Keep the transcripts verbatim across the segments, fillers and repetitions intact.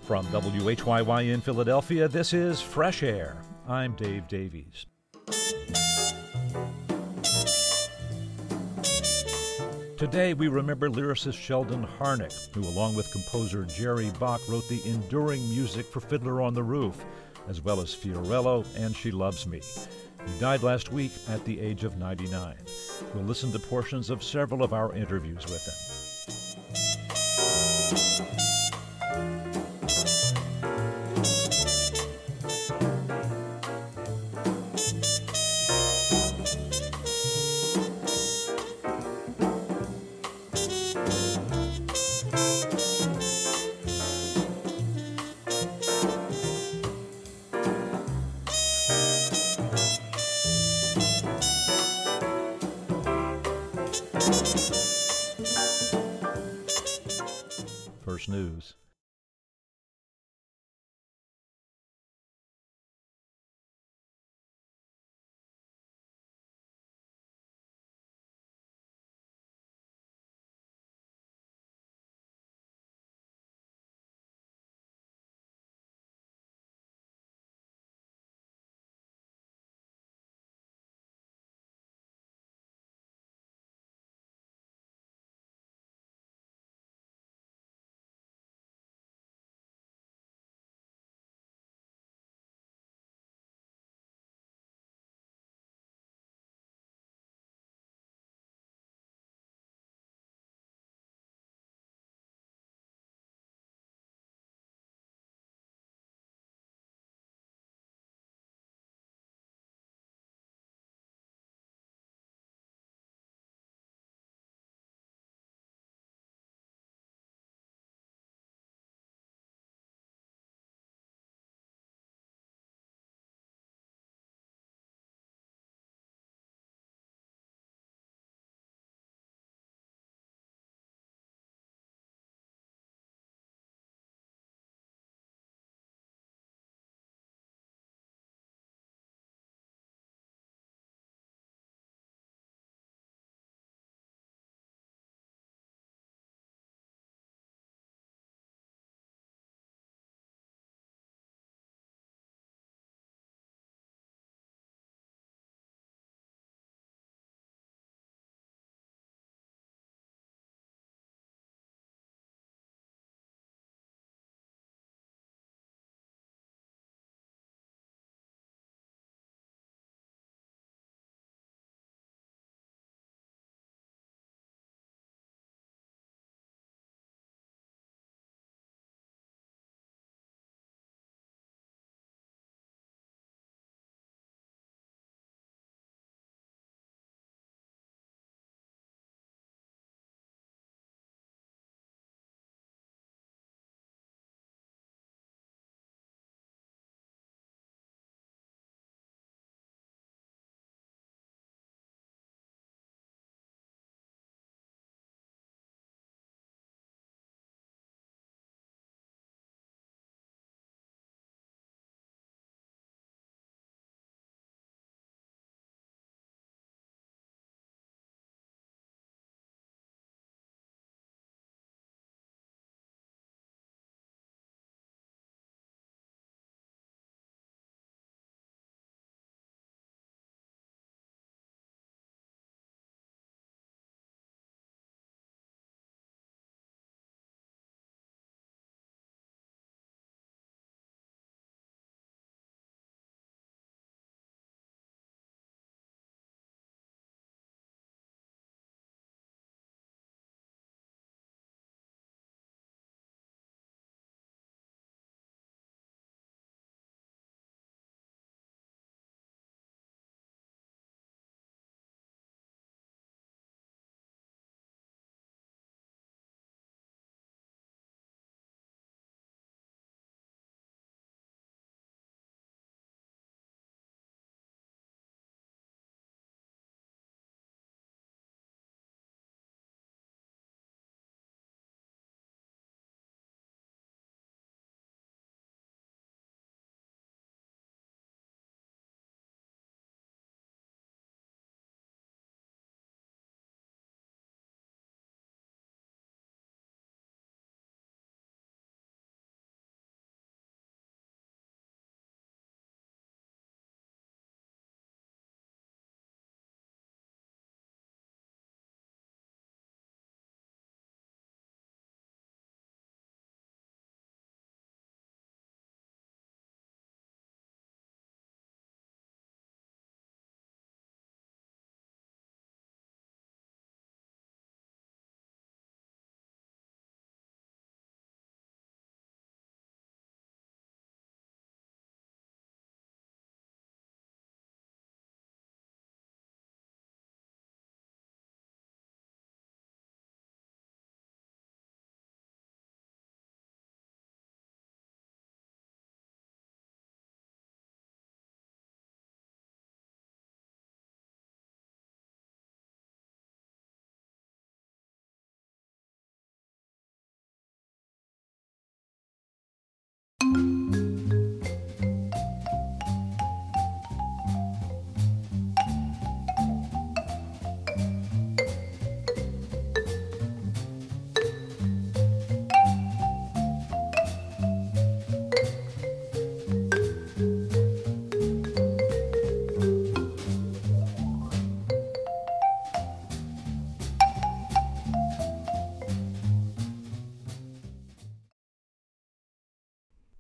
From W H Y Y in Philadelphia, this is Fresh Air. I'm Dave Davies. Today we remember lyricist Sheldon Harnick, who along with composer Jerry Bach wrote the enduring music for Fiddler on the Roof, as well as Fiorello and She Loves Me. He died last week at the age of ninety-nine. We'll listen to portions of several of our interviews with him. First News.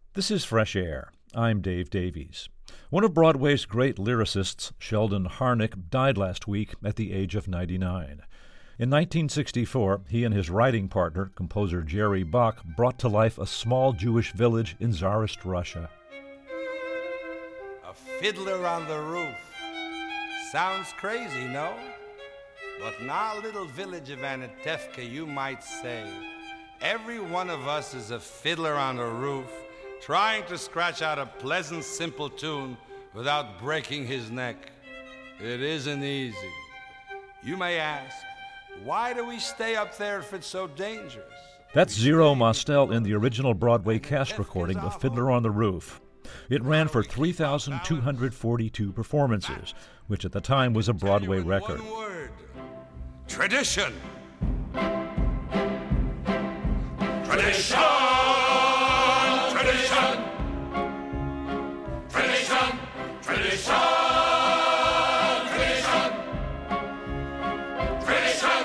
This is Fresh Air. I'm Dave Davies. One of Broadway's great lyricists, Sheldon Harnick, died last week at the age of ninety-nine. In nineteen sixty-four, he and his writing partner, composer Jerry Bach, brought to life a small Jewish village in Tsarist Russia. A fiddler on the roof. Sounds crazy, no? But in our little village of Anatevka, you might say, every one of us is a fiddler on a roof, trying to scratch out a pleasant, simple tune without breaking his neck. It isn't easy. You may ask, why do we stay up there if it's so dangerous? That's Zero Mostel in the original Broadway cast recording of Fiddler on the Roof. It ran for three thousand two hundred forty-two performances, which at the time was a Broadway record. One word. Tradition. Tradition. Tradition. Tradition. Tradition. Tradition. Tradition.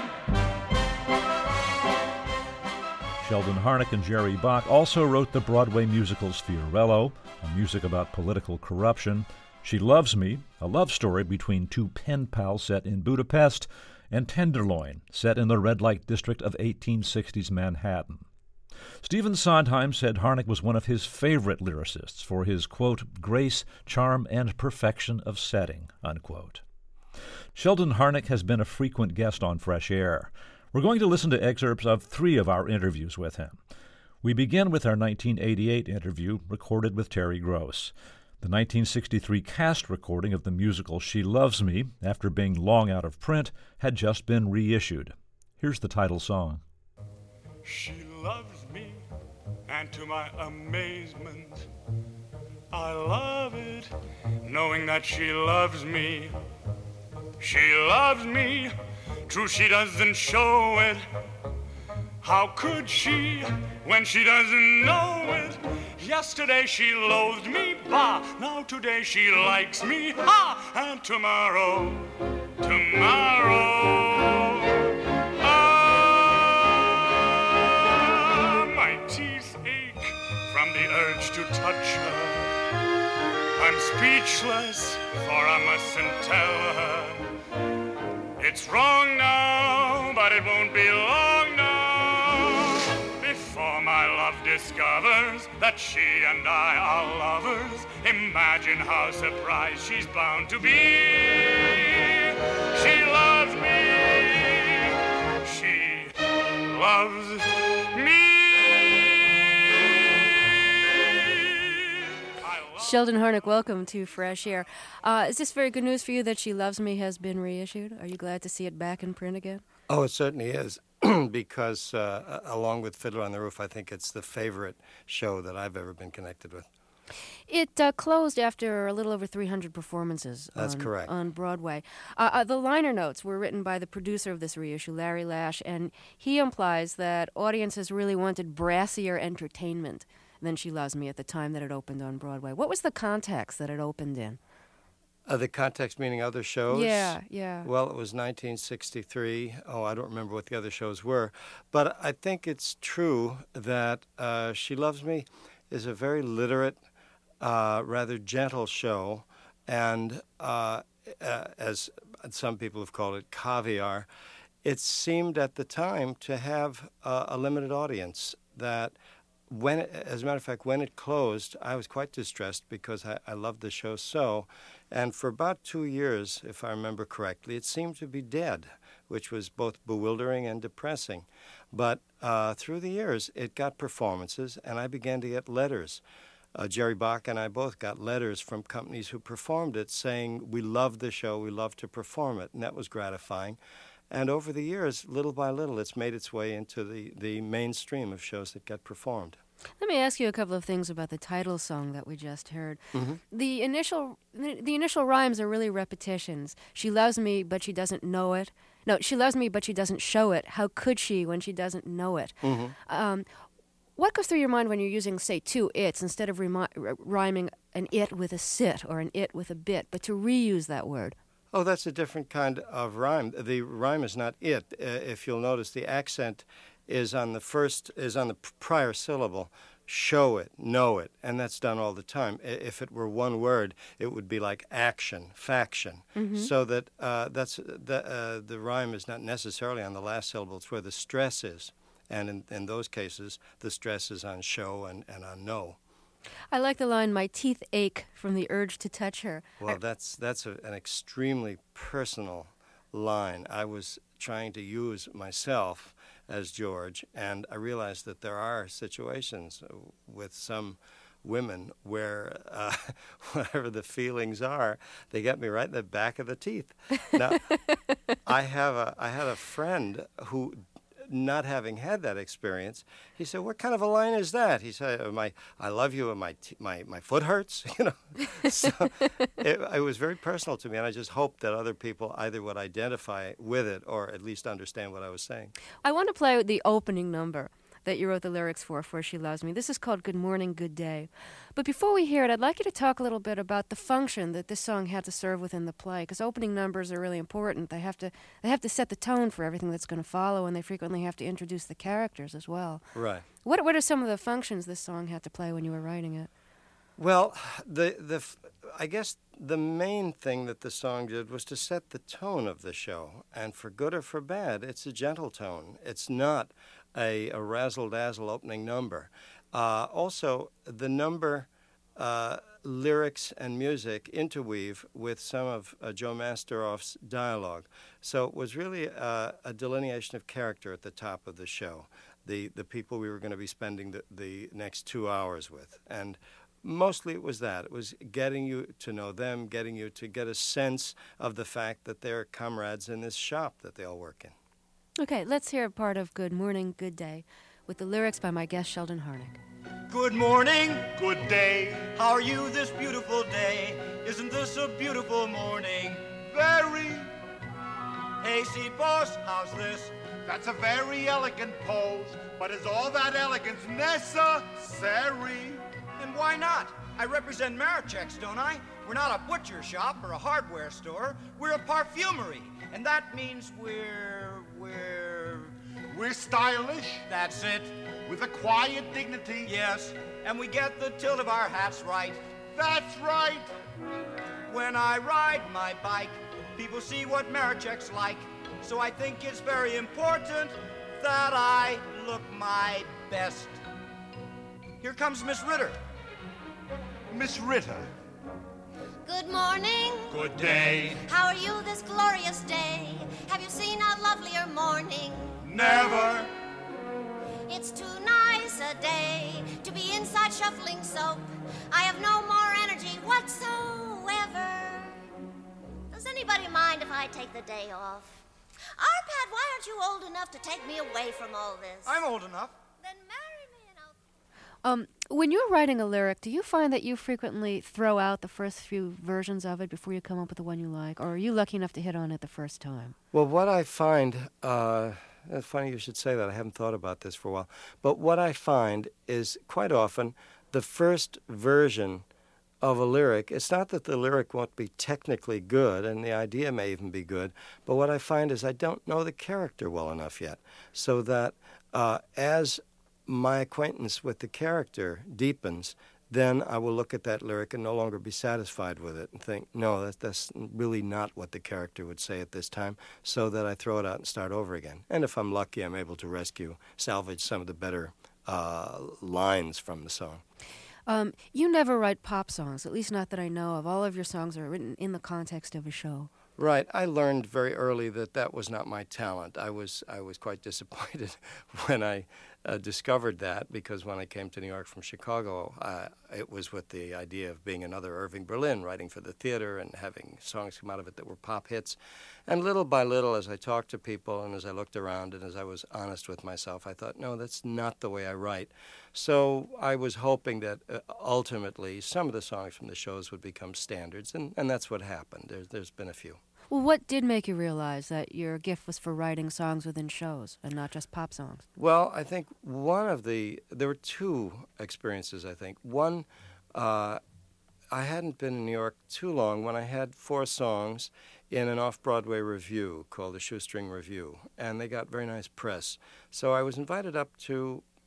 Sheldon Harnick and Jerry Bach also wrote the Broadway musicals Fiorello, a music about political corruption, She Loves Me, a love story between two pen pals set in Budapest, and Tenderloin, set in the red light district of eighteen sixties Manhattan. Stephen Sondheim said Harnick was one of his favorite lyricists for his, quote, grace, charm, and perfection of setting, unquote. Sheldon Harnick has been a frequent guest on Fresh Air. We're going to listen to excerpts of three of our interviews with him. We begin with our nineteen eighty-eight interview recorded with Terry Gross. The nineteen sixty-three cast recording of the musical She Loves Me, after being long out of print, had just been reissued. Here's the title song. She loves me, and to my amazement, I love it, knowing that she loves me. She loves me, true she doesn't show it. How could she, when she doesn't know it? Yesterday she loathed me, bah, now today she likes me, ha, and tomorrow, tomorrow, the urge to touch her. I'm speechless, for I mustn't tell her. It's wrong now, but it won't be long now before my love discovers that she and I are lovers. Imagine how surprised she's bound to be. She loves me. She loves me. Sheldon Harnick, welcome to Fresh Air. Uh, is this very good news for you that She Loves Me has been reissued? Are you glad to see it back in print again? Oh, it certainly is, because uh, along with Fiddler on the Roof, I think it's the favorite show that I've ever been connected with. It uh, closed after a little over three hundred performances. That's on, correct. On Broadway. Uh, uh, the liner notes were written by the producer of this reissue, Larry Lash, and he implies that audiences really wanted brassier entertainment than She Loves Me at the time that it opened on Broadway. What was the context that it opened in? Uh, the context meaning other shows? Yeah, yeah. Well, it was nineteen sixty-three. Oh, I don't remember what the other shows were. But I think it's true that uh, She Loves Me is a very literate, uh, rather gentle show. And uh, uh, as some people have called it, caviar. It seemed at the time to have uh, a limited audience that When it, as a matter of fact, when it closed, I was quite distressed because I, I loved the show so. And for about two years, if I remember correctly, it seemed to be dead, which was both bewildering and depressing. But uh, through the years, it got performances, and I began to get letters. Uh, Jerry Bach and I both got letters from companies who performed it saying, we love the show, we love to perform it, and that was gratifying. And over the years, little by little, it's made its way into the, the mainstream of shows that get performed. Let me ask you a couple of things about the title song that we just heard. Mm-hmm. The initial the, the initial rhymes are really repetitions. She loves me, but she doesn't know it. No, she loves me, but she doesn't show it. How could she when she doesn't know it? Mm-hmm. Um, what goes through your mind when you're using, say, two its instead of remi- r- rhyming an it with a sit or an it with a bit, but to reuse that word? Oh, that's a different kind of rhyme. The rhyme is not it. Uh, if you'll notice, the accent is on the first is on the p- prior syllable. show it, know it, and that's done all the time. I- If it were one word, it would be like action, faction. Mm-hmm. So that uh, that's the uh, the rhyme is not necessarily on the last syllable; it's where the stress is, and in, in those cases, the stress is on show and, and on know. I like the line, "My teeth ache from the urge to touch her." Well, that's that's a, an extremely personal line. I was trying to use myself as George, and I realized that there are situations with some women where uh, whatever the feelings are, they get me right in the back of the teeth. Now, I have a I had a friend who, not having had that experience, he said, "What kind of a line is that?" He said, "Uh, "My, I love you, and my t- my my foot hurts." You know, so it, it was very personal to me, and I just hoped that other people either would identify with it or at least understand what I was saying. I want to play the opening number that you wrote the lyrics for, For She Loves Me. This is called Good Morning, Good Day. But before we hear it, I'd like you to talk a little bit about the function that this song had to serve within the play, because opening numbers are really important. They have to they have to set the tone for everything that's going to follow, and they frequently have to introduce the characters as well. Right. What what are some of the functions this song had to play when you were writing it? Well, the the f- I guess the main thing that the song did was to set the tone of the show, and for good or for bad, it's a gentle tone. It's not a, a razzle-dazzle opening number. Uh, also, the number uh, lyrics and music interweave with some of uh, Joe Masteroff's dialogue. So it was really uh, a delineation of character at the top of the show, the, the people we were going to be spending the, the next two hours with. And mostly it was that. It was getting you to know them, getting you to get a sense of the fact that they're comrades in this shop that they all work in. Okay, let's hear a part of Good Morning, Good Day with the lyrics by my guest Sheldon Harnick. Good morning, Good day, how are you this beautiful day? Isn't this a beautiful morning? very, Hey, seat boss, how's this? that's a very elegant pose, but is all that elegance necessary? And why not? I represent Marichex, don't I? We're not a butcher shop or a hardware store. We're a parfumery. And that means we're, we're, We're stylish, that's it. with a quiet dignity. Yes, and we get the tilt of our hats right. That's right. When I ride my bike, people see what Marichex like. So I think it's very important that I look my best. Here comes Miss Ritter. Miss Ritter. Good morning. Good day. How are you this glorious day? Have you seen a lovelier morning? Never. It's too nice a day to be inside shuffling soap. I have no more energy whatsoever. Does anybody mind if I take the day off? Arpad, why aren't you old enough to take me away from all this? I'm old enough. Then marry me and I'll... Um, when you're writing a lyric, do you find that you frequently throw out the first few versions of it before you come up with the one you like, or are you lucky enough to hit on it the first time? Well, what I find, uh, it's funny you should say that. I haven't thought about this for a while. But what I find is quite often the first version of a lyric, it's not that the lyric won't be technically good, and the idea may even be good, but what I find is I don't know the character well enough yet. So that uh, as my acquaintance with the character deepens, then I will look at that lyric and no longer be satisfied with it and think, no, that, that's really not what the character would say at this time, so that I throw it out and start over again. And if I'm lucky, I'm able to rescue, salvage some of the better uh, lines from the song. Um, you never write pop songs, at least not that I know of. All of your songs are written in the context of a show. Right. I learned very early that that was not my talent. I was I was quite disappointed when I uh, discovered that, because when I came to New York from Chicago, uh, it was with the idea of being another Irving Berlin, writing for the theater and having songs come out of it that were pop hits. And little by little, as I talked to people and as I looked around and as I was honest with myself, I thought, no, that's not the way I write. So I was hoping that uh, ultimately some of the songs from the shows would become standards, and, and that's what happened. There's, there's been a few. Well, what did make you realize that your gift was for writing songs within shows and not just pop songs? Well, I think one of the, there were two experiences, I think. One, uh, I hadn't been in New York too long when I had four songs in an off-Broadway revue called the Shoestring Revue, and they got very nice press. So I was invited up to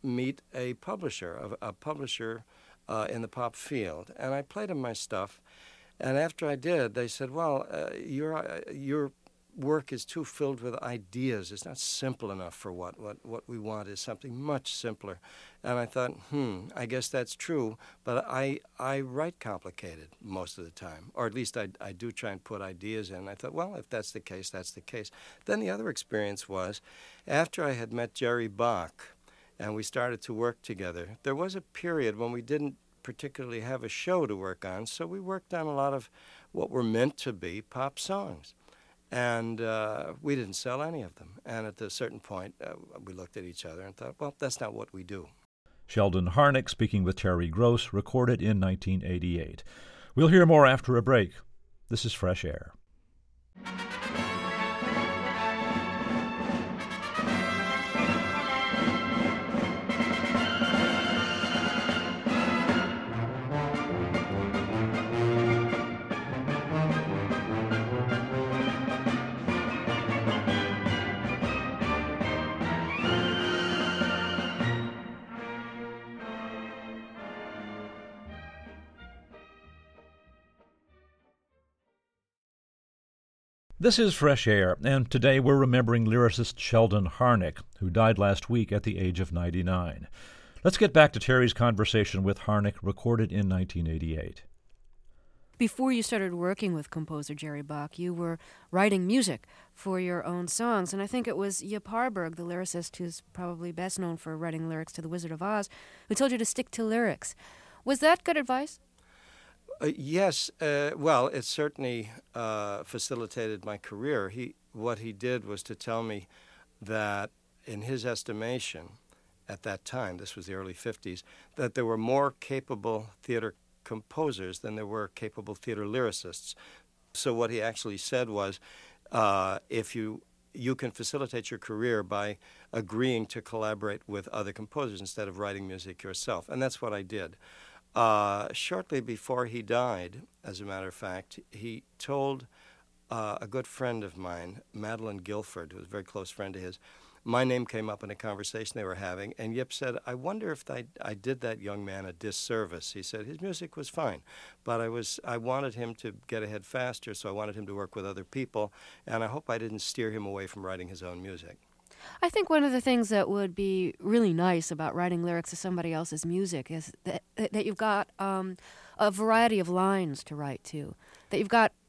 meet a publisher, a, a publisher uh, in the pop field. And I played them my stuff. And after I did, they said, well, uh, your, uh, your work is too filled with ideas. It's not simple enough for what, what, what we want is something much simpler. And I thought, hmm, I guess that's true, but I, I write complicated most of the time, or at least I, I do try and put ideas in. And I thought, well, if that's the case, that's the case. Then the other experience was, after I had met Jerry Bach and we started to work together, there was a period when we didn't particularly have a show to work on, so we worked on a lot of what were meant to be pop songs. And uh, we didn't sell any of them. And at a certain point, uh, we looked at each other and thought, well, that's not what we do. Sheldon Harnick speaking with Terry Gross, recorded in nineteen eighty-eight. We'll hear more after a break. This is Fresh Air. This is Fresh Air, and today we're remembering lyricist Sheldon Harnick, who died last week at the age of ninety-nine. Let's get back to Terry's conversation with Harnick, recorded in nineteen eighty-eight. Before you started working with composer Jerry Bach, you were writing music for your own songs, and I think it was Yip Harburg, the lyricist who's probably best known for writing lyrics to The Wizard of Oz, who told you to stick to lyrics. Was that good advice? Uh, yes, uh, well, it certainly uh, facilitated my career. He, what he did was to tell me that, in his estimation, at that time, this was the early fifties, that there were more capable theater composers than there were capable theater lyricists. So what he actually said was, uh, if you you can facilitate your career by agreeing to collaborate with other composers instead of writing music yourself, and that's what I did. Uh, shortly before he died, as a matter of fact, he told uh, a good friend of mine, Madeline Guilford, who was a very close friend of his, my name came up in a conversation they were having, and Yip said, I wonder if I, I did that young man a disservice. He said his music was fine, but I was I wanted him to get ahead faster, so I wanted him to work with other people, and I hope I didn't steer him away from writing his own music. I think one of the things that would be really nice about writing lyrics to somebody else's music is that, that you've got um, a variety of lines to write to. That you've got,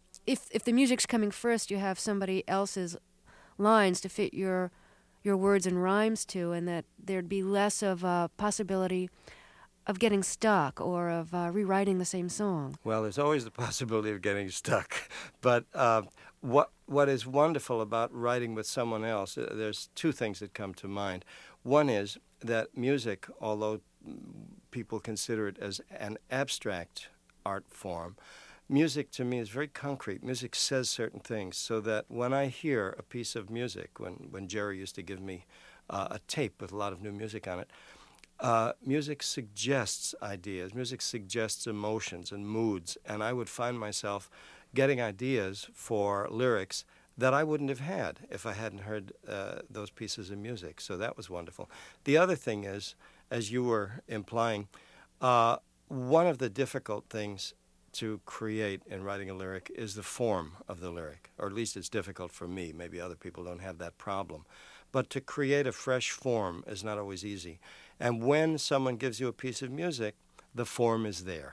if if the music's coming first, you have somebody else's lines to fit your your words and rhymes to, and that there'd be less of a possibility of getting stuck or of uh, rewriting the same song. Well, there's always the possibility of getting stuck. But uh, what what is wonderful about writing with someone else, uh, there's two things that come to mind. One is that music, although people consider it as an abstract art form, music to me is very concrete. Music says certain things, so that when I hear a piece of music, when, when Jerry used to give me uh, a tape with a lot of new music on it, Uh, music suggests ideas, music suggests emotions and moods, and I would find myself getting ideas for lyrics that I wouldn't have had if I hadn't heard uh, those pieces of music. So that was wonderful. The other thing is, as you were implying, uh, one of the difficult things to create in writing a lyric is the form of the lyric, or at least it's difficult for me. Maybe other people don't have that problem. But to create a fresh form is not always easy. And when someone gives you a piece of music, the form is there.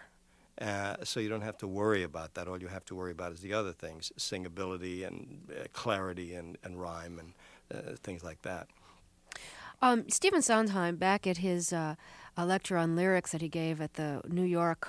Uh, so you don't have to worry about that. All you have to worry about is the other things, singability and uh, clarity and, and rhyme and uh, things like that. Um, Stephen Sondheim, back at his uh, a lecture on lyrics that he gave at the New York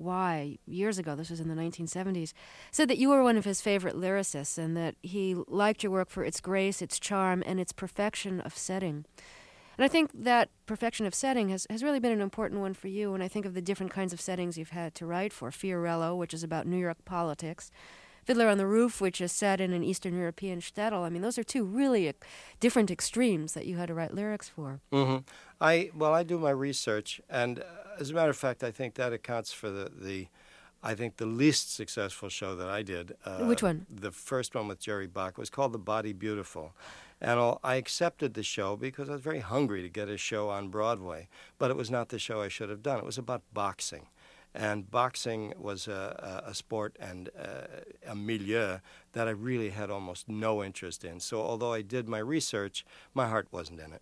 Y years ago, this was in the nineteen seventies, said that you were one of his favorite lyricists and that he liked your work for its grace, its charm, and its perfection of setting. And I think that perfection of setting has, has really been an important one for you when I think of the different kinds of settings you've had to write for. Fiorello, which is about New York politics. Fiddler on the Roof, which is set in an Eastern European shtetl. I mean, those are two really different extremes that you had to write lyrics for. Mm-hmm. I Well, I do my research, and uh, as a matter of fact, I think that accounts for the, the I think, the least successful show that I did. Uh, Which one? The first one with Jerry Bach was called The Body Beautiful. And all, I accepted the show because I was very hungry to get a show on Broadway. But it was not the show I should have done. It was about boxing. And boxing was a, a, a sport and a, a milieu that I really had almost no interest in. So although I did my research, my heart wasn't in it.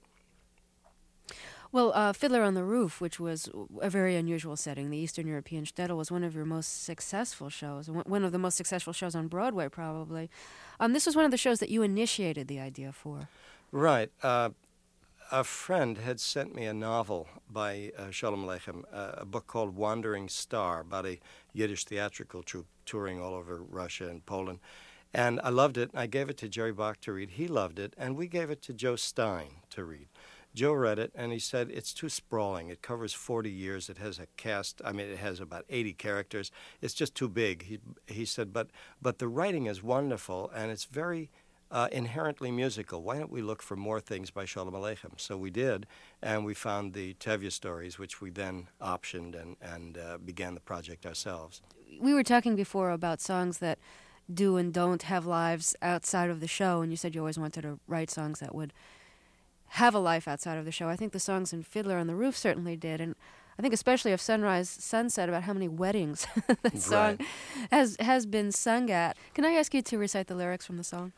Well, uh, Fiddler on the Roof, which was a very unusual setting, the Eastern European shtetl, was one of your most successful shows, one of the most successful shows on Broadway, probably. Um, this was one of the shows that you initiated the idea for. Right. Uh, a friend had sent me a novel by uh, Shalom Aleichem, uh, a book called Wandering Star, about a Yiddish theatrical troupe touring all over Russia and Poland. And I loved it. I gave it to Jerry Bach to read. He loved it. And we gave it to Joe Stein to read. Joe read it, and he said, it's too sprawling. It covers forty years. It has a cast. I mean, it has about eighty characters. It's just too big. He, he said, but, but the writing is wonderful, and it's very uh, inherently musical. Why don't we look for more things by Shalom Aleichem? So we did, and we found the Tevye stories, which we then optioned and, and uh, began the project ourselves. We were talking before about songs that do and don't have lives outside of the show, and you said you always wanted to write songs that would have a life outside of the show. I think the songs in Fiddler on the Roof certainly did, and I think especially of Sunrise Sunset, about how many weddings that song Right. has has been sung at. Can I ask you to recite the lyrics from the song?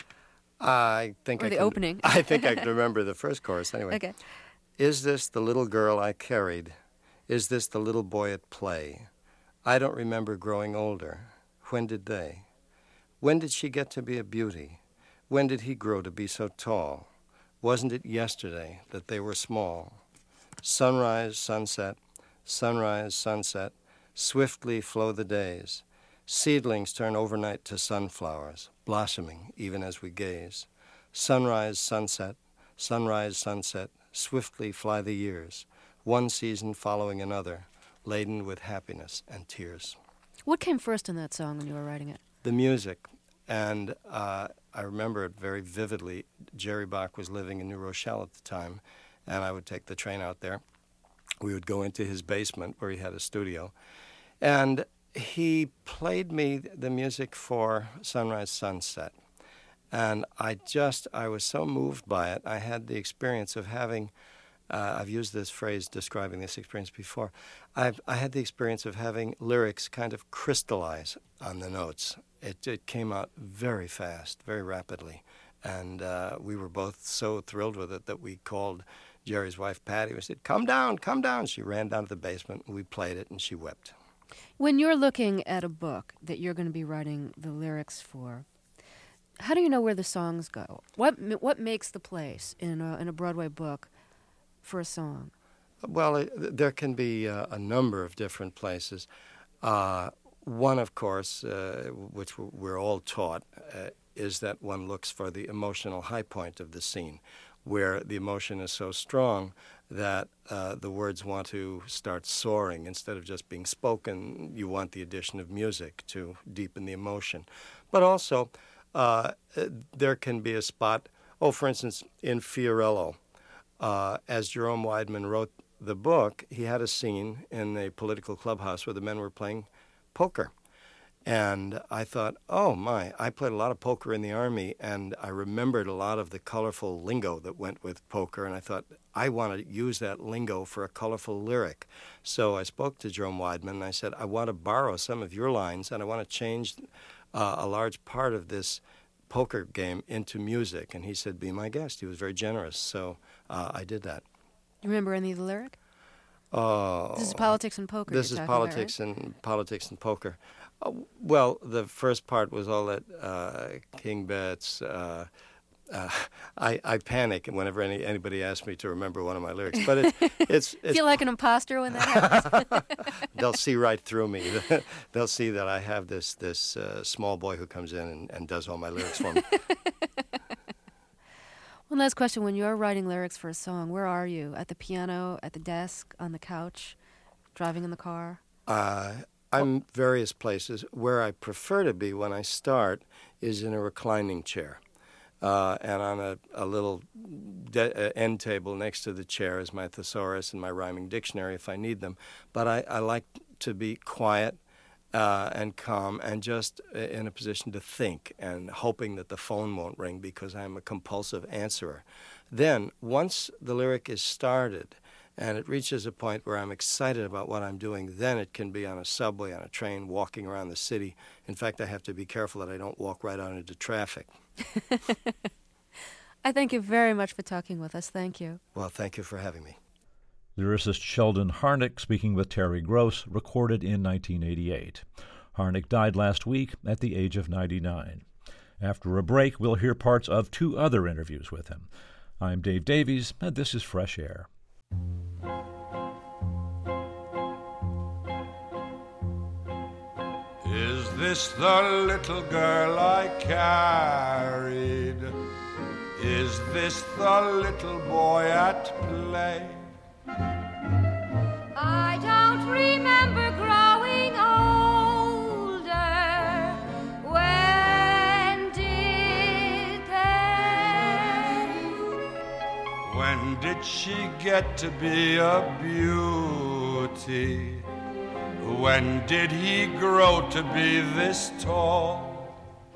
I think Or I the can, opening. I think I can remember the first chorus anyway. Okay. Is this the little girl I carried? Is this the little boy at play? I don't remember growing older. When did they? When did she get to be a beauty? When did he grow to be so tall? Wasn't it yesterday that they were small? Sunrise, sunset, sunrise, sunset, swiftly flow the days. Seedlings turn overnight to sunflowers, blossoming even as we gaze. Sunrise, sunset, sunrise, sunset, swiftly fly the years, one season following another, laden with happiness and tears. What came first in that song when you were writing it? The music. And uh, I remember it very vividly. Jerry Bach was living in New Rochelle at the time, and I would take the train out there. We would go into his basement where he had a studio, and he played me the music for Sunrise Sunset. And I just, I was so moved by it. I had the experience of having, uh, I've used this phrase describing this experience before, I've, I had the experience of having lyrics kind of crystallize on the notes. It, it came out very fast, very rapidly. And uh, we were both so thrilled with it that we called Jerry's wife, Patty. We said, come down, come down. She ran down to the basement, and we played it, and she wept. When you're looking at a book that you're going to be writing the lyrics for, how do you know where the songs go? What what makes the place in a, in a Broadway book for a song? Well, it, there can be uh, a number of different places. Uh, one, of course, uh, which we're all taught, uh, is that one looks for the emotional high point of the scene, where the emotion is so strong that uh, the words want to start soaring. Instead of just being spoken, you want the addition of music to deepen the emotion. But also, uh, there can be a spot, oh, for instance, in Fiorello, uh, as Jerome Weidman wrote the book, he had a scene in a political clubhouse where the men were playing poker. And I thought, oh, my, I played a lot of poker in the Army, and I remembered a lot of the colorful lingo that went with poker, and I thought, I want to use that lingo for a colorful lyric. So I spoke to Jerome Weidman, and I said, I want to borrow some of your lines, and I want to change uh, a large part of this poker game into music. And he said, be my guest. He was very generous, so uh, I did that. You remember any of the lyric? Oh, This is politics and poker. This you're is talking about, politics right? and politics and poker. Uh, well, the first part was all that uh, King Bets. Uh, uh, I, I panic whenever any, anybody asks me to remember one of my lyrics, but it's it's, it's Feel like an imposter when that happens? they'll see right through me. They'll see that I have this this uh, small boy who comes in and, and does all my lyrics for me. One last question. When you're writing lyrics for a song, where are you? At the piano, at the desk, on the couch, driving in the car? Uh, I'm various places. Where I prefer to be when I start is in a reclining chair. Uh, and on a, a little de- uh, end table next to the chair is my thesaurus and my rhyming dictionary if I need them. But I, I like to be quiet uh, and calm and just in a position to think and hoping that the phone won't ring because I'm a compulsive answerer. Then, once the lyric is started and it reaches a point where I'm excited about what I'm doing, then it can be on a subway, on a train, walking around the city. In fact, I have to be careful that I don't walk right out into traffic. I thank you very much for talking with us. Thank you. Well, thank you for having me. Lyricist Sheldon Harnick speaking with Terry Gross, recorded in nineteen eighty-eight. Harnick died last week at the age of ninety-nine. After a break, we'll hear parts of two other interviews with him. I'm Dave Davies, and this is Fresh Air. Is this the little girl I carried? Is this the little boy at play? I don't remember growing older. When did they? When did she get to be a beauty? When did he grow to be this tall?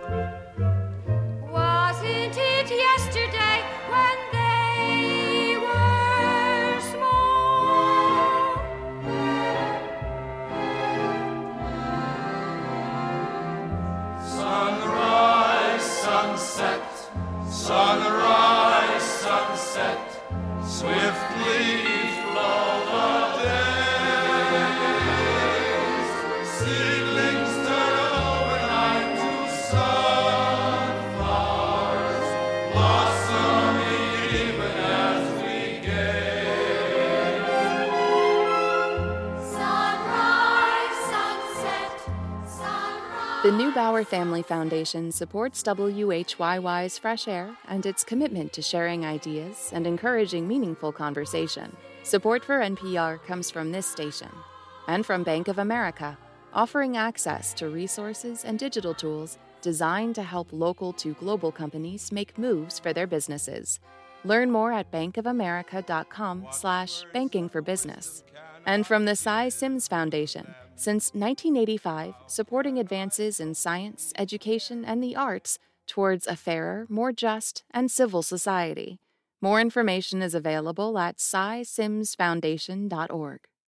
Wasn't it yesterday when they were small? Sunrise, sunset, sunrise, sunset, swiftly flow the days. Seedlings turn overnight to sunflowers, blossoming even as we gaze. Sunrise, sunset, sunrise. The Neubauer Family Foundation supports W H Y Y's Fresh Air and its commitment to sharing ideas and encouraging meaningful conversation. Support for N P R comes from this station and from Bank of America, offering access to resources and digital tools designed to help local to global companies make moves for their businesses. Learn more at bankofamerica.com slash banking for business. And from the Cy Sims Foundation, since nineteen eighty-five, supporting advances in science, education, and the arts towards a fairer, more just, and civil society. More information is available at cy sims foundation dot org.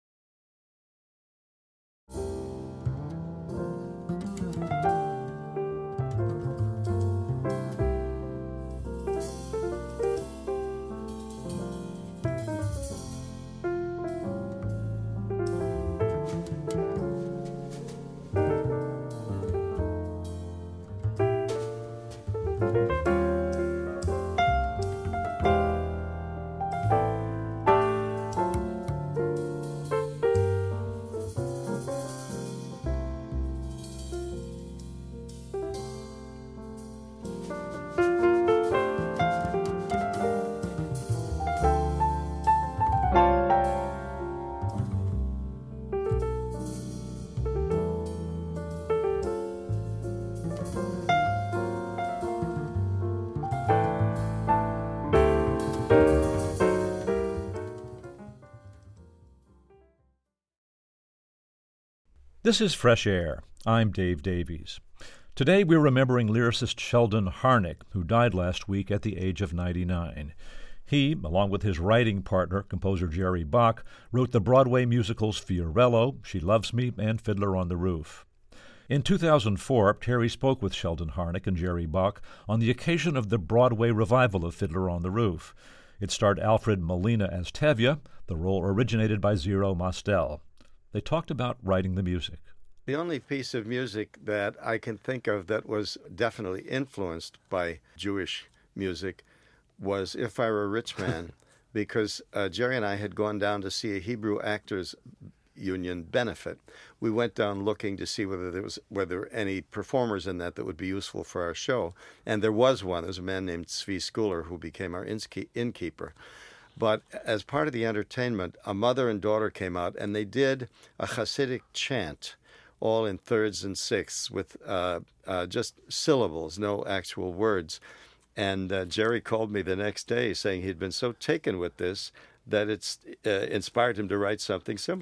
This is Fresh Air. I'm Dave Davies. Today we're remembering lyricist Sheldon Harnick, who died last week at the age of ninety-nine. He, along with his writing partner, composer Jerry Bach, wrote the Broadway musicals Fiorello, She Loves Me, and Fiddler on the Roof. In two thousand four, Terry spoke with Sheldon Harnick and Jerry Bach on the occasion of the Broadway revival of Fiddler on the Roof. It starred Alfred Molina as Tevye. The role originated by Zero Mostel. They talked about writing the music. The only piece of music that I can think of that was definitely influenced by Jewish music was If I Were a Rich Man, because uh, Jerry and I had gone down to see a Hebrew Actors Union benefit. We went down looking to see whether there was whether any performers in that that would be useful for our show, and there was one. There was a man named Tzvi Schuler who became our innkeeper. But as part of the entertainment, a mother and daughter came out, and they did a Hasidic chant, all in thirds and sixths, with uh, uh, just syllables, no actual words. And uh, Jerry called me the next day saying he'd been so taken with this that it's uh, inspired him to write something similar.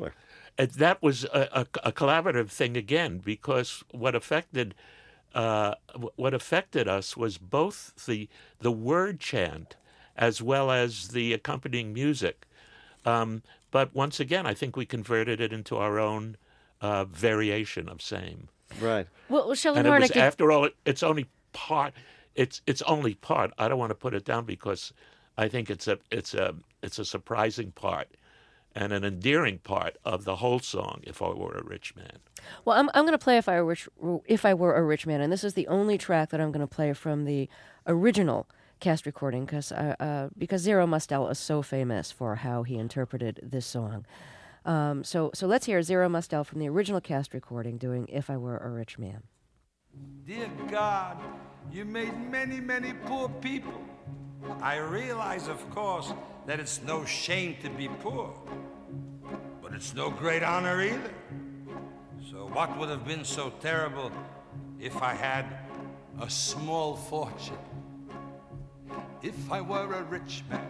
it, that was a, a, a collaborative thing again, because what affected uh, what affected us was both the the word chant as well as the accompanying music. Um, but once again, I think we converted it into our own uh, variation of same. Right. Well, well Sheldon and it Harnick, was, after all, it, it's only part. It's it's only part. I don't want to put it down because I think it's a it's a it's a surprising part and an endearing part of the whole song. If I Were a Rich Man. Well, I'm I'm going to play if I were rich, if I were a rich man, and this is the only track that I'm going to play from the original cast recording, because uh, uh, because Zero Mostel is so famous for how he interpreted this song. Um, so so let's hear Zero Mostel from the original cast recording doing "If I Were a Rich Man." Dear God, you made many, many poor people. I realize, of course, that it's no shame to be poor, but it's no great honor either. So what would have been so terrible if I had a small fortune? If I were a rich man,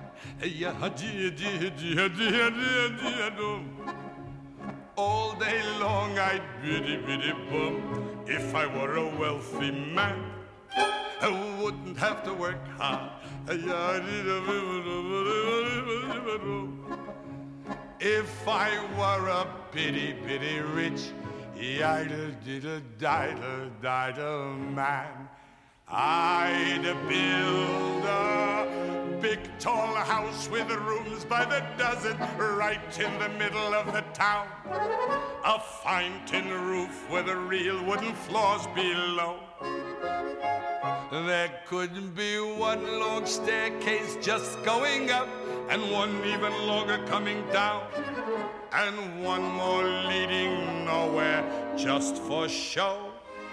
all day long I'd biddy biddy bum. If I were a wealthy man, I wouldn't have to work hard. If I were a bitty bitty rich, idle diddle diddle diddle man, I'd build a big tall house with rooms by the dozen right in the middle of the town. A fine tin roof with real wooden floors below. There could be one long staircase just going up and one even longer coming down, and one more leading nowhere just for show.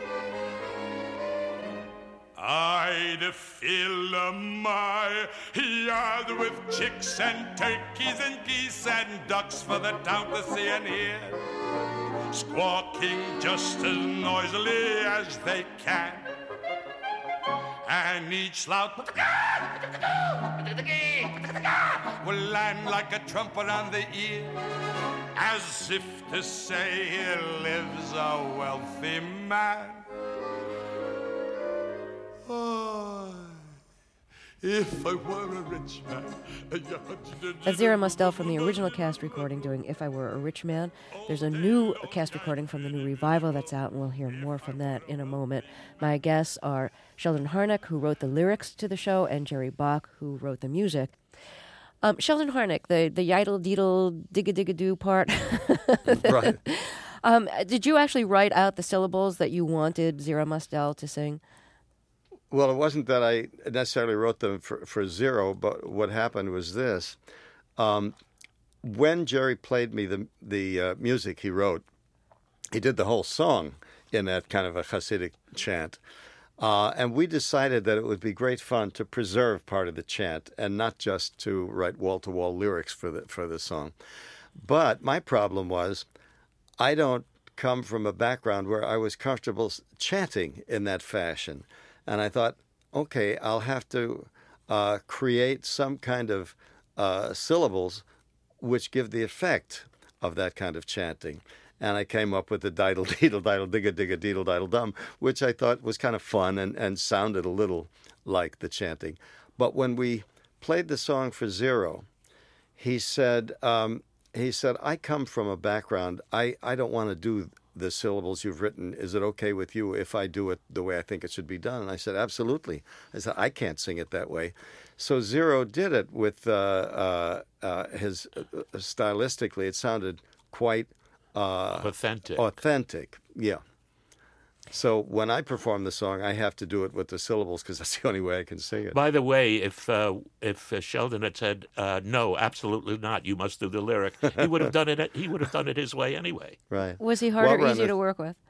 I'd fill my yard with chicks and turkeys and geese and ducks for the town to see and hear, squawking just as noisily as they can. And each loud will land like a trumpet on the ear, as if to say here lives a wealthy man. Oh, if I were a rich man. That's Zero Mostel from the original cast recording doing "If I Were a Rich Man." There's a new cast recording from the new revival that's out, and we'll hear more from that in a moment. My guests are Sheldon Harnick, who wrote the lyrics to the show, and Jerry Bach, who wrote the music. Um, Sheldon Harnick, the, the yidle deedle digga digga doo part. Right. Um, did you actually write out the syllables that you wanted Zero Mostel to sing? Well, it wasn't that I necessarily wrote them for, for Zero, but what happened was this. Um, when Jerry played me the the uh, music he wrote, he did the whole song in that kind of a Hasidic chant. Uh, and we decided that it would be great fun to preserve part of the chant and not just to write wall-to-wall lyrics for the, for the song. But my problem was I don't come from a background where I was comfortable chanting in that fashion. And I thought, okay, I'll have to uh, create some kind of uh, syllables which give the effect of that kind of chanting. And I came up with the diddle, deedle, diddle, digga, digga, deedle, diddle, dum, which I thought was kind of fun and, and sounded a little like the chanting. But when we played the song for Zero, he said, um, he said, I come from a background, I, I don't want to do the syllables you've written. Is it okay with you if I do it the way I think it should be done? And I said, absolutely. I said, I can't sing it that way. So Zero did it with uh, uh, uh, his, uh, stylistically, it sounded quite uh, authentic. Authentic, yeah. So when I perform the song, I have to do it with the syllables because that's the only way I can sing it. By the way, if uh, if uh, Sheldon had said uh, no, absolutely not, you must do the lyric, he would have done it. He would have done it his way anyway. Right. Was he hard well, or easier to work with?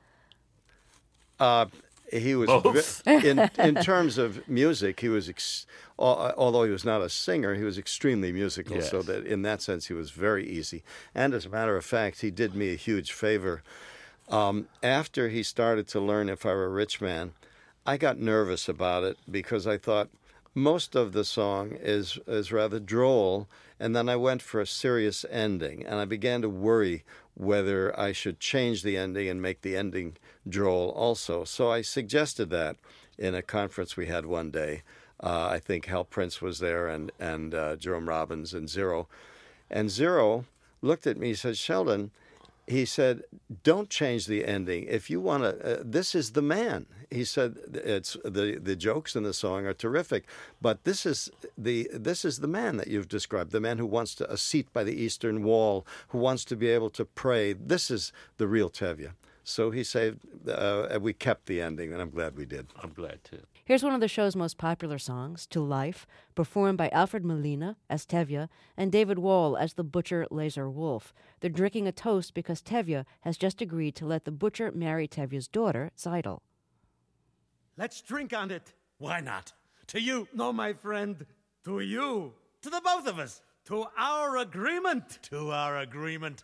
Uh, he was Both. vi- in in terms of music. He was, ex- although he was not a singer, he was extremely musical. Yes. So that in that sense, he was very easy. And as a matter of fact, he did me a huge favor. Um, after he started to learn If I Were a Rich Man, I got nervous about it because I thought, most of the song is is rather droll, and then I went for a serious ending, and I began to worry whether I should change the ending and make the ending droll also. So I suggested that in a conference we had one day. Uh, I think Hal Prince was there, and, and uh, Jerome Robbins and Zero. And Zero looked at me and said, Sheldon, he said, don't change the ending. If you want to, uh, this is the man. He said, it's the, the jokes in the song are terrific, but this is the this is the man that you've described, the man who wants to, a seat by the Eastern Wall, who wants to be able to pray. This is the real Tevye. So he said, uh, we kept the ending, and I'm glad we did. I'm glad too. Here's one of the show's most popular songs, To Life, performed by Alfred Molina as Tevye and David Wall as the butcher Laser Wolf. They're drinking a toast because Tevye has just agreed to let the butcher marry Tevye's daughter, Seidel. Let's drink on it. Why not? To you. No, my friend. To you. To the both of us. To our agreement. To our agreement.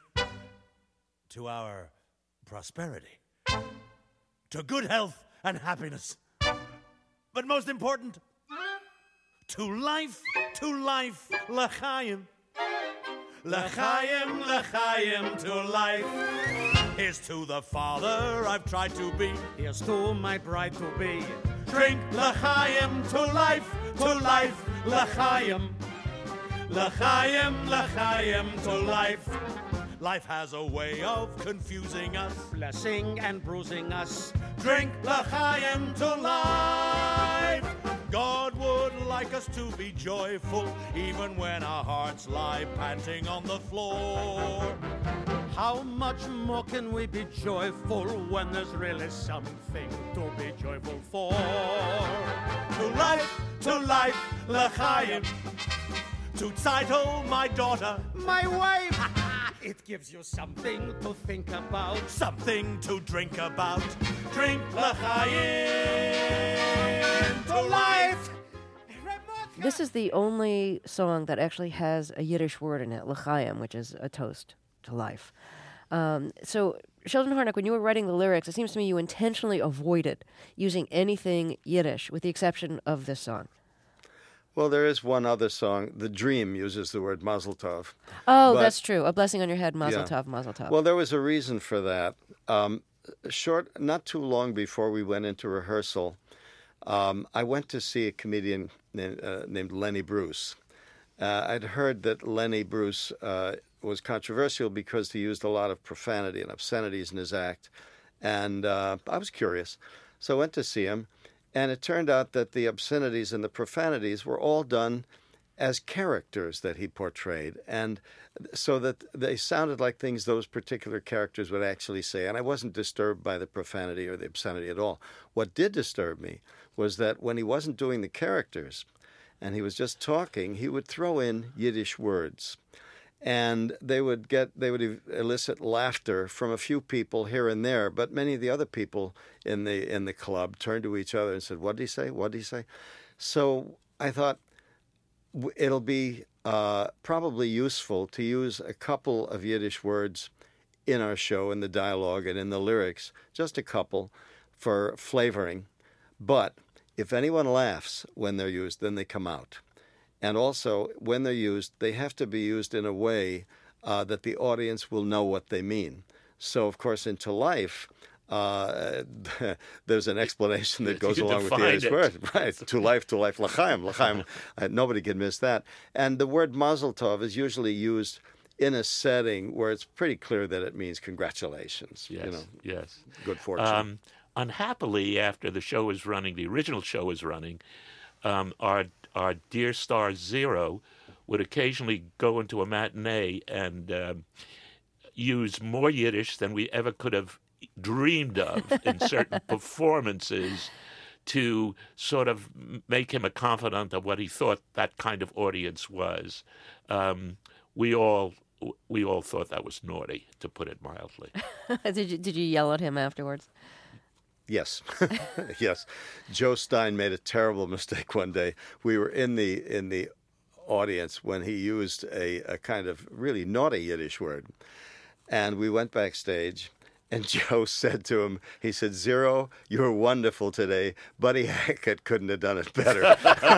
To our prosperity. To good health and happiness. But most important, to life, to life, l'chaim. L'chaim, l'chaim, to life. Here's to the father I've tried to be. Here's to my bride to be. Drink l'chaim, to life, to life, l'chaim. L'chaim, l'chaim, to life. Life has a way of confusing us, blessing and bruising us. Drink l'chaim to life. God would like us to be joyful, even when our hearts lie panting on the floor. How much more can we be joyful when there's really something to be joyful for? To life, to life, l'chaim. To Tzeitel, my daughter, my wife. It gives you something to think about, something to drink about. Drink l'chaim to life. This is the only song that actually has a Yiddish word in it, l'chaim, which is a toast to life. Um, so, Sheldon Harnick, when you were writing the lyrics, it seems to me you intentionally avoided using anything Yiddish, with the exception of this song. Well, there is one other song. The Dream uses the word Mazel Tov. Oh, but, that's true. A blessing on your head, Mazel yeah. Tov, Mazel Tov. Well, there was a reason for that. Um, short, not too long before we went into rehearsal, um, I went to see a comedian named, uh, named Lenny Bruce. Uh, I'd heard that Lenny Bruce uh, was controversial because he used a lot of profanity and obscenities in his act, and uh, I was curious. So I went to see him. And it turned out that the obscenities and the profanities were all done as characters that he portrayed, and so that they sounded like things those particular characters would actually say. And I wasn't disturbed by the profanity or the obscenity at all. What did disturb me was that when he wasn't doing the characters and he was just talking, he would throw in Yiddish words. And they would get, they would elicit laughter from a few people here and there, but many of the other people in the in the club turned to each other and said, "What did he say? What did he say?" So I thought it'll be uh, probably useful to use a couple of Yiddish words in our show, in the dialogue and in the lyrics, just a couple for flavoring. But if anyone laughs when they're used, then they come out. And also, when they're used, they have to be used in a way uh, that the audience will know what they mean. So, of course, in To Life, uh, there's an explanation that goes you along with the Yiddish word. Right, to life, to life, l'chaim, l'chaim. Uh, nobody can miss that. And the word Mazel Tov is usually used in a setting where it's pretty clear that it means congratulations. Yes, you know, yes. Good fortune. Um, unhappily, after the show was running, the original show was running, um, our our dear star Zero would occasionally go into a matinee and uh, use more Yiddish than we ever could have dreamed of in certain performances to sort of make him a confidant of what he thought that kind of audience was. Um, we all we all thought that was naughty, to put it mildly. did you did you yell at him afterwards? Yes, yes. Joe Stein made a terrible mistake one day. We were in the in the audience when he used a, a kind of really naughty Yiddish word, and we went backstage, And Joe said to him, he said, Zero, you're wonderful today. Buddy Hackett couldn't have done it better.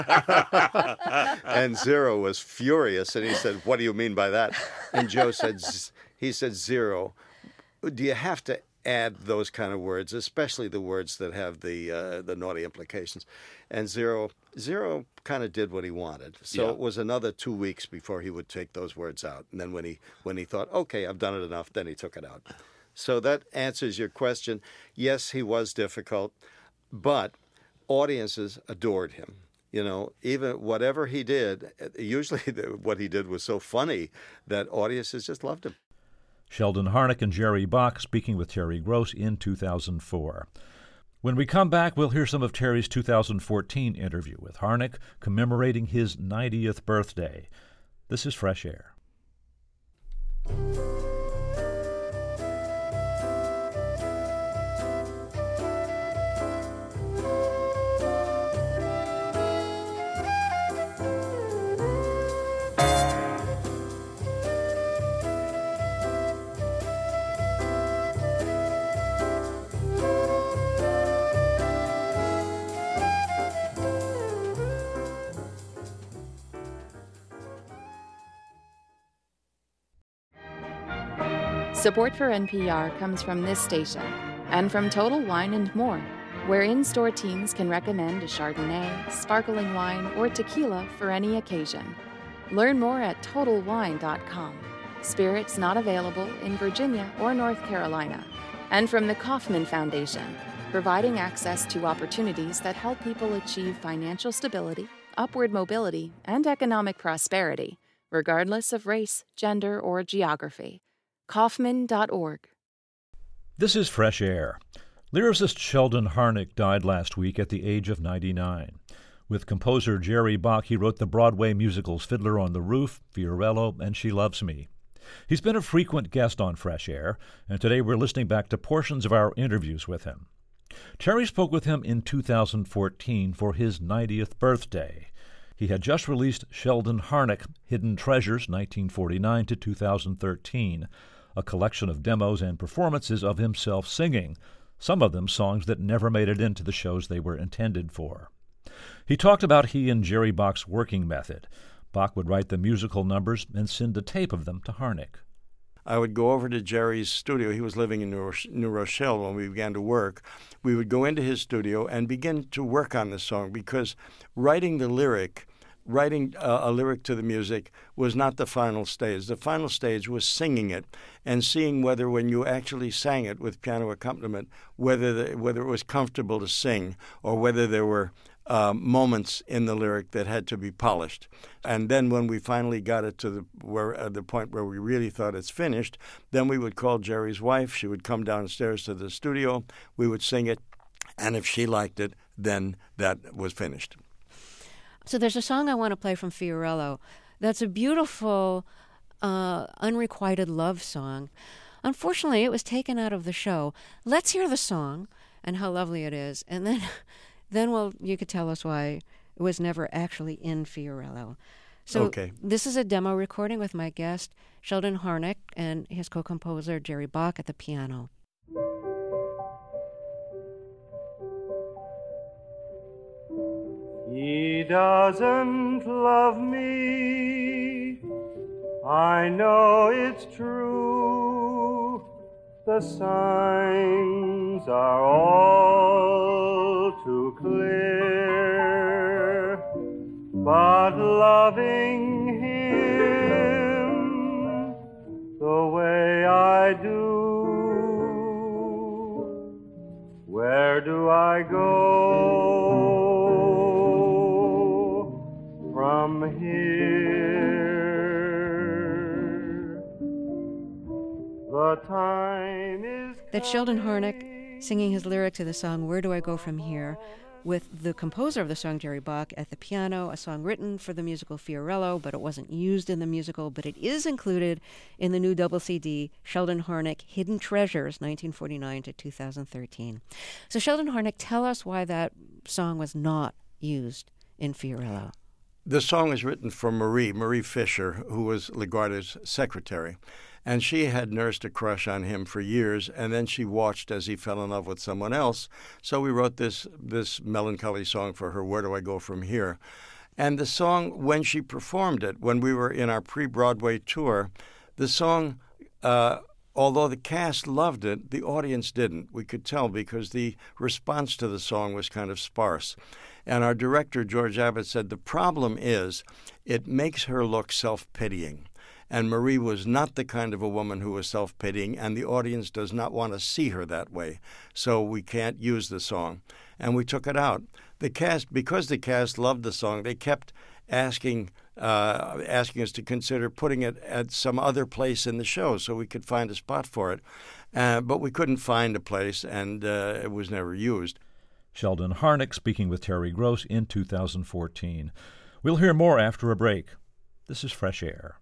And Zero was furious, and he said, what do you mean by that? And Joe said, he said, Zero, do you have to add those kind of words, especially the words that have the uh, the naughty implications? And Zero, Zero kind of did what he wanted. So Yeah. it was another two weeks before he would take those words out. And then when he when he thought, okay, I've done it enough, then he took it out. So that answers your question. Yes, he was difficult, but audiences adored him. You know, even whatever he did, usually the, what he did was so funny that audiences just loved him. Sheldon Harnick and Jerry Bach speaking with Terry Gross in two thousand four. When we come back, we'll hear some of Terry's two thousand fourteen interview with Harnick commemorating his ninetieth birthday. This is Fresh Air. Support for N P R comes from this station and from Total Wine and More, where in-store teams can recommend a Chardonnay, sparkling wine, or tequila for any occasion. Learn more at total wine dot com. Spirits not available in Virginia or North Carolina. And from the Kauffman Foundation, providing access to opportunities that help people achieve financial stability, upward mobility, and economic prosperity, regardless of race, gender, or geography. Kauffman dot org. This is Fresh Air. Lyricist Sheldon Harnick died last week at the age of ninety-nine. With composer Jerry Bach, he wrote the Broadway musicals Fiddler on the Roof, Fiorello, and She Loves Me. He's been a frequent guest on Fresh Air, and today we're listening back to portions of our interviews with him. Terry spoke with him in two thousand fourteen for his ninetieth birthday. He had just released Sheldon Harnick, Hidden Treasures, nineteen forty-nine to two thousand thirteen, a collection of demos and performances of himself singing, some of them songs that never made it into the shows they were intended for. He talked about he and Jerry Bach's working method. Bach would write the musical numbers and send a tape of them to Harnick. I would go over to Jerry's studio. He was living in New Rochelle when we began to work. We would go into his studio and begin to work on the song, because writing the lyric, writing uh, a lyric to the music was not the final stage. The final stage was singing it and seeing whether, when you actually sang it with piano accompaniment, whether the, whether it was comfortable to sing or whether there were Uh, moments in the lyric that had to be polished. And then when we finally got it to the where uh, the point where we really thought it's finished, then we would call Jerry's wife. She would come downstairs to the studio. We would sing it, and if she liked it, then that was finished. So there's a song I want to play from Fiorello that's a beautiful, uh, unrequited love song. Unfortunately, it was taken out of the show. Let's hear the song and how lovely it is, and then... Then, well, you could tell us why it was never actually in Fiorello. So okay. This is a demo recording with my guest, Sheldon Harnick, and his co-composer, Jerry Bach, at the piano. He doesn't love me, I know it's true. The signs are all too clear, but loving him the way I do, where do I go from here? The time is That's Sheldon Harnick singing his lyric to the song Where Do I Go From Here, with the composer of the song, Jerry Bach, at the piano, a song written for the musical Fiorello, but it wasn't used in the musical, but it is included in the new double C D, Sheldon Harnick, Hidden Treasures, nineteen forty-nine to two thousand thirteen. So Sheldon Harnick, tell us why that song was not used in Fiorello. The song was written for Marie, Marie Fisher, who was LaGuardia's secretary. And she had nursed a crush on him for years, and then she watched as he fell in love with someone else. So we wrote this this melancholy song for her, Where Do I Go From Here? And the song, when she performed it, when we were in our pre-Broadway tour, the song, uh, although the cast loved it, the audience didn't. We could tell because the response to the song was kind of sparse. And our director, George Abbott, said the problem is it makes her look self-pitying. And Marie was not the kind of a woman who was self-pitying, and the audience does not want to see her that way. So we can't use the song. And we took it out. The cast, because the cast loved the song, they kept asking uh, asking us to consider putting it at some other place in the show so we could find a spot for it. Uh, but we couldn't find a place, and uh, it was never used. Sheldon Harnick speaking with Terry Gross in two thousand fourteen. We'll hear more after a break. This is Fresh Air.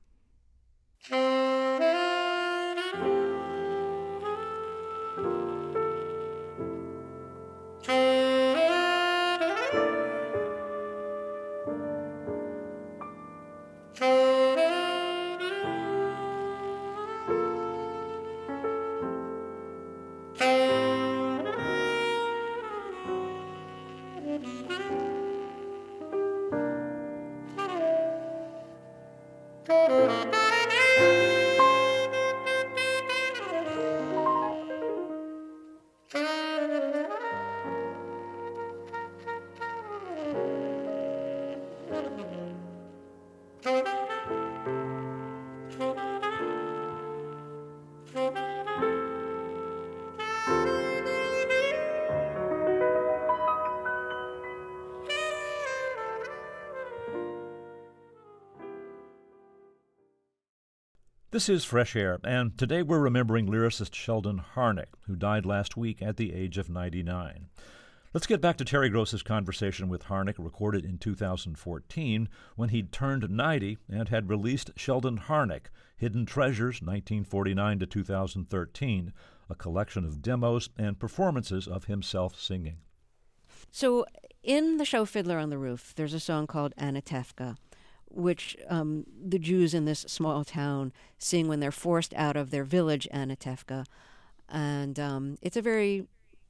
This is Fresh Air, and today we're remembering lyricist Sheldon Harnick, who died last week at the age of ninety-nine. Let's get back to Terry Gross's conversation with Harnick, recorded in two thousand fourteen, when he'd turned ninety and had released Sheldon Harnick, Hidden Treasures, nineteen forty-nine to two thousand thirteen, a collection of demos and performances of himself singing. So in the show Fiddler on the Roof, there's a song called Anatevka, which um, the Jews in this small town sing when they're forced out of their village, Anatevka. And um, it's a very...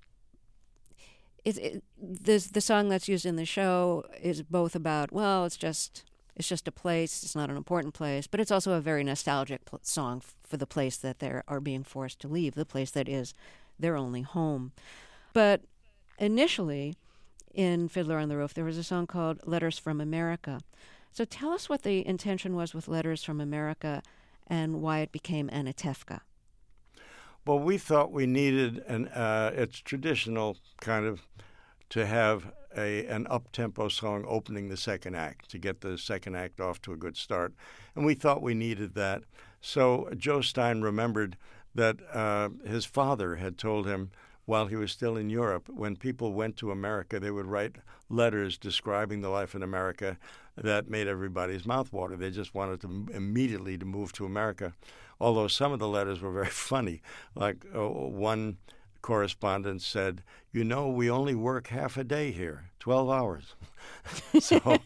It's, it, this, the song that's used in the show is both about, well, it's just it's just a place, it's not an important place, but it's also a very nostalgic pl- song f- for the place that they are being forced to leave, the place that is their only home. But initially, in Fiddler on the Roof, there was a song called Letters from America. So tell us what the intention was with Letters from America and why it became Anatevka. Well, we thought we needed an, uh, it's traditional kind of to have a an up-tempo song opening the second act, to get the second act off to a good start. And we thought we needed that. So Joe Stein remembered that uh, his father had told him while he was still in Europe, when people went to America, they would write letters describing the life in America that made everybody's mouth water. They just wanted to immediately to move to America, although some of the letters were very funny. Like uh, one correspondent said, you know, we only work half a day here, twelve hours. so,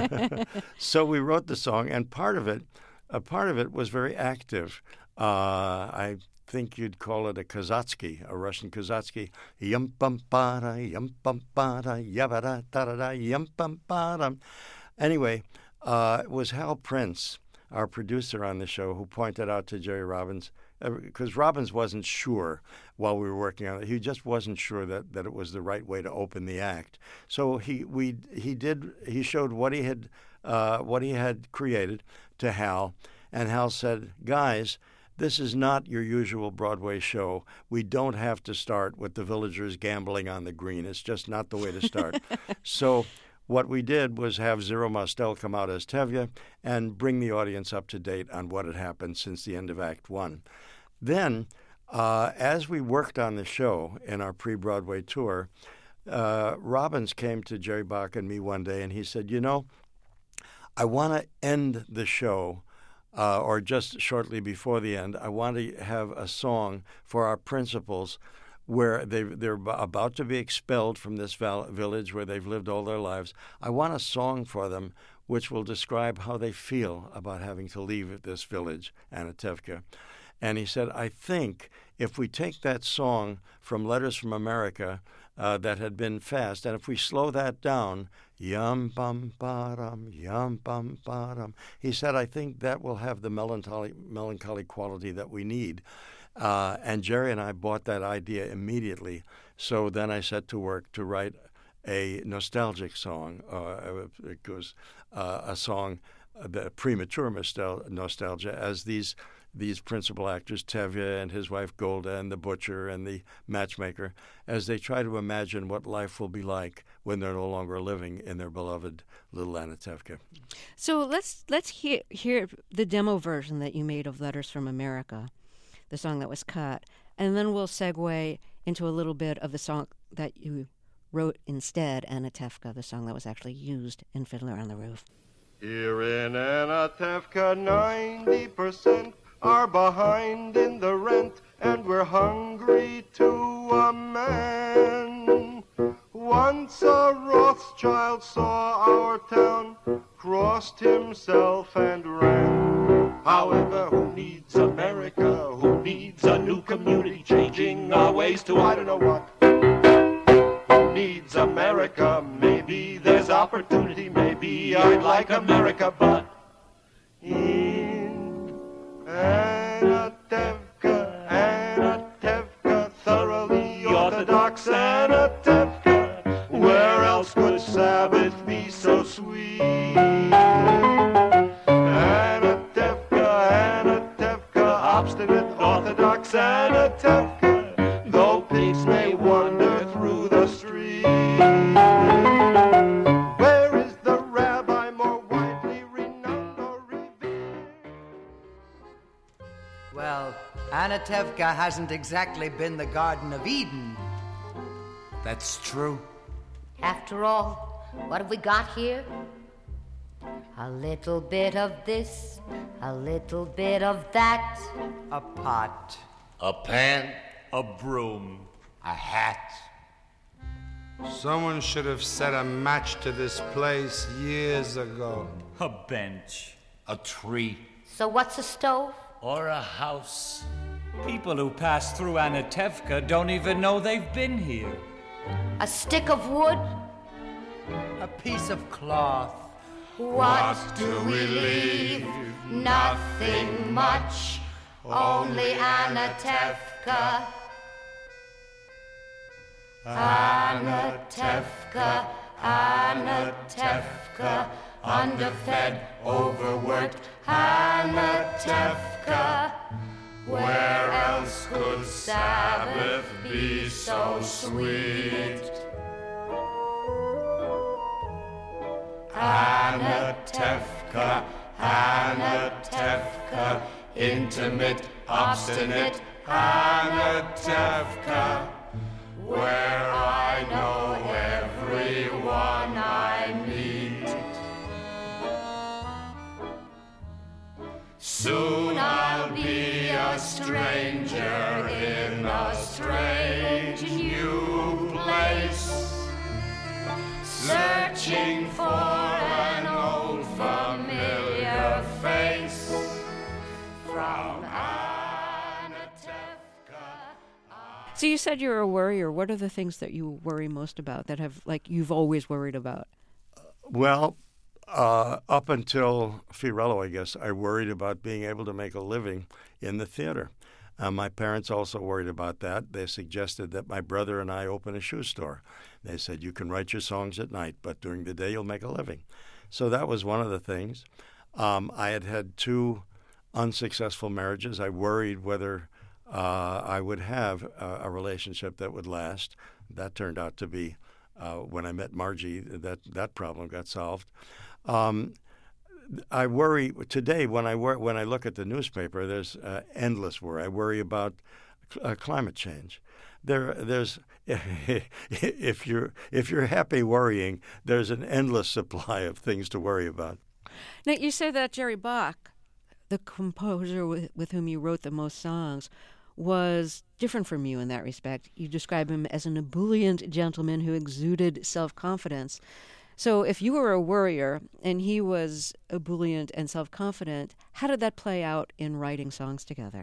so we wrote the song, and part of it, a part of it was very active. Uh, I think you'd call it a kazatsky, a Russian kazatsky. Yum bum ba da, yum bum ba da, yabba da da da, yum bum ba da. Anyway, uh, it was Hal Prince, our producer on the show, who pointed out to Jerry Robbins, because uh, Robbins wasn't sure while we were working on it. He just wasn't sure that, that it was the right way to open the act. So he we he did he showed what he had uh, what he had created to Hal, and Hal said, "Guys, this is not your usual Broadway show. We don't have to start with the villagers gambling on the green. It's just not the way to start." So what we did was have Zero Mostel come out as Tevye and bring the audience up to date on what had happened since the end of Act One. Then, uh, as we worked on the show in our pre-Broadway tour, uh, Robbins came to Jerry Bach and me one day, and he said, you know, I want to end the show Uh, or just shortly before the end, I want to have a song for our principals where they, they're about to be expelled from this val- village where they've lived all their lives. I want a song for them which will describe how they feel about having to leave this village, Anatevka. And he said, I think if we take that song from Letters from America uh, that had been fast, and if we slow that down, yum bum ba-dum, yum bum ba-dum, he said, I think that will have the melancholy, melancholy quality that we need. Uh, and Jerry and I bought that idea immediately. So then I set to work to write a nostalgic song. Uh, it goes uh, a song, uh, premature nostal- nostalgia, as these these principal actors, Tevye and his wife Golda and the butcher and the matchmaker, as they try to imagine what life will be like when they're no longer living in their beloved little Anatevka. So let's let's hear hear the demo version that you made of Letters from America, the song that was cut, and then we'll segue into a little bit of the song that you wrote instead, Anatevka, the song that was actually used in Fiddler on the Roof. Here in Anatevka, ninety percent are behind in the rent, and we're hungry to a man. Once a Rothschild saw our town, crossed himself and ran. However, who needs America? Who needs a new community changing our ways to I don't know what? Who needs America? Maybe there's opportunity, maybe I'd like America, but in Anatevka, Anatevka, thoroughly orthodox Anatevka, where else could Sabbath be so sweet? Anatevka, Anatevka, obstinate orthodox Anatevka, though pigs may wander through the street. Where is the rabbi more widely renowned or revered? Well, Anatevka hasn't exactly been the Garden of Eden. That's true. After all, what have we got here? A little bit of this, a little bit of that. A pot. A pan. A broom. A hat. Someone should have set a match to this place years ago. A bench. A tree. So what's a stove? Or a house. People who pass through Anatevka don't even know they've been here. A stick of wood? A piece of cloth. What do we leave? Nothing much, only Anatevka. Anatevka, Anatevka, underfed, overworked, Anatevka. Where else could Sabbath be so sweet? Anatevka, Anatevka, intimate, obstinate, Anatevka, where I know everyone I meet. Soon I'll be a stranger in a strange new place, searching for an old familiar face from Anatevka. So you said you're a worrier. What are the things that you worry most about that have, like, you've always worried about? Well, uh, up until Fiorello, I guess, I worried about being able to make a living in the theater. Uh, my parents also worried about that. They suggested that my brother and I open a shoe store. They said, you can write your songs at night, but during the day you'll make a living. So that was one of the things. Um, I had had two unsuccessful marriages. I worried whether uh, I would have a, a relationship that would last. That turned out to be, uh, when I met Margie, that, that problem got solved. Um, I worry today when I wor- when I look at the newspaper. There's uh, endless worry. I worry about uh, climate change. There, there's if you're if you're happy worrying, there's an endless supply of things to worry about. Now you say that Jerry Bach, the composer with, with whom you wrote the most songs, was different from you in that respect. You describe him as an ebullient gentleman who exuded self-confidence. So if you were a worrier and he was ebullient and self-confident, how did that play out in writing songs together?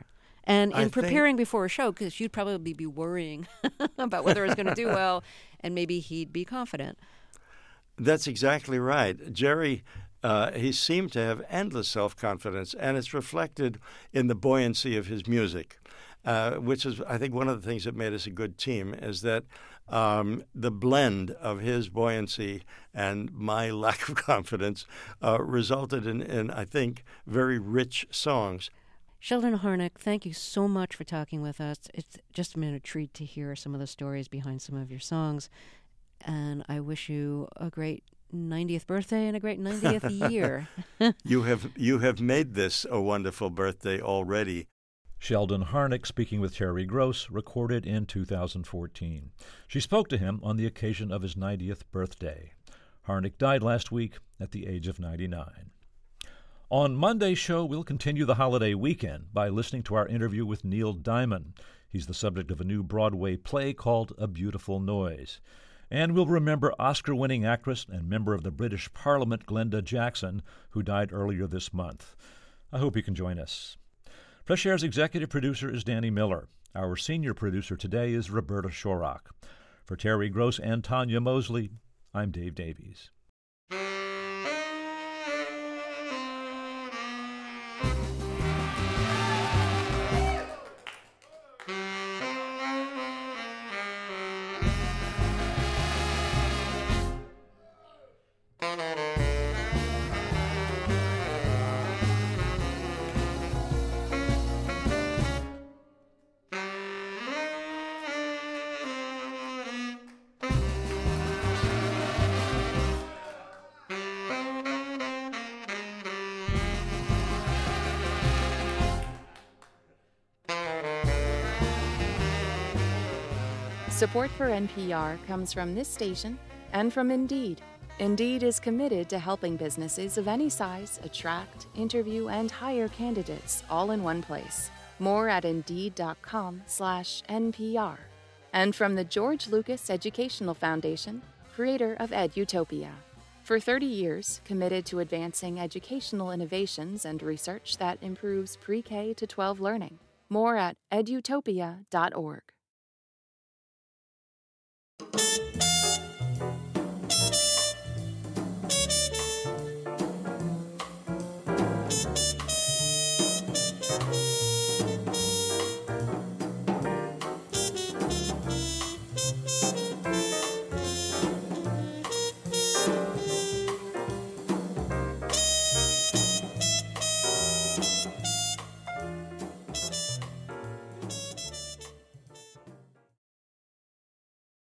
And I in preparing think, before a show, because you'd probably be worrying about whether it's going to do well, and maybe he'd be confident. That's exactly right. Jerry, uh, he seemed to have endless self-confidence, and it's reflected in the buoyancy of his music, uh, which is, I think, one of the things that made us a good team, is that um, the blend of his buoyancy and my lack of confidence uh, resulted in, in, I think, very rich songs. Sheldon Harnick, thank you so much for talking with us. It's just been a treat to hear some of the stories behind some of your songs. And I wish you a great ninetieth birthday and a great ninetieth year. You have you have made this a wonderful birthday already. Sheldon Harnick speaking with Terry Gross, recorded in two thousand fourteen. She spoke to him on the occasion of his ninetieth birthday. Harnick died last week at the age of ninety-nine. On Monday's show, we'll continue the holiday weekend by listening to our interview with Neil Diamond. He's the subject of a new Broadway play called A Beautiful Noise. And we'll remember Oscar-winning actress and member of the British Parliament, Glenda Jackson, who died earlier this month. I hope you can join us. Fresh Air's executive producer is Danny Miller. Our senior producer today is Roberta Shorrock. For Terry Gross and Tanya Mosley, I'm Dave Davies. Support for N P R comes from this station and from Indeed. Indeed is committed to helping businesses of any size attract, interview, and hire candidates all in one place. More at Indeed.com slash NPR. And from the George Lucas Educational Foundation, creator of EdUtopia. For thirty years, committed to advancing educational innovations and research that improves pre-K to twelve learning. More at edutopia dot org.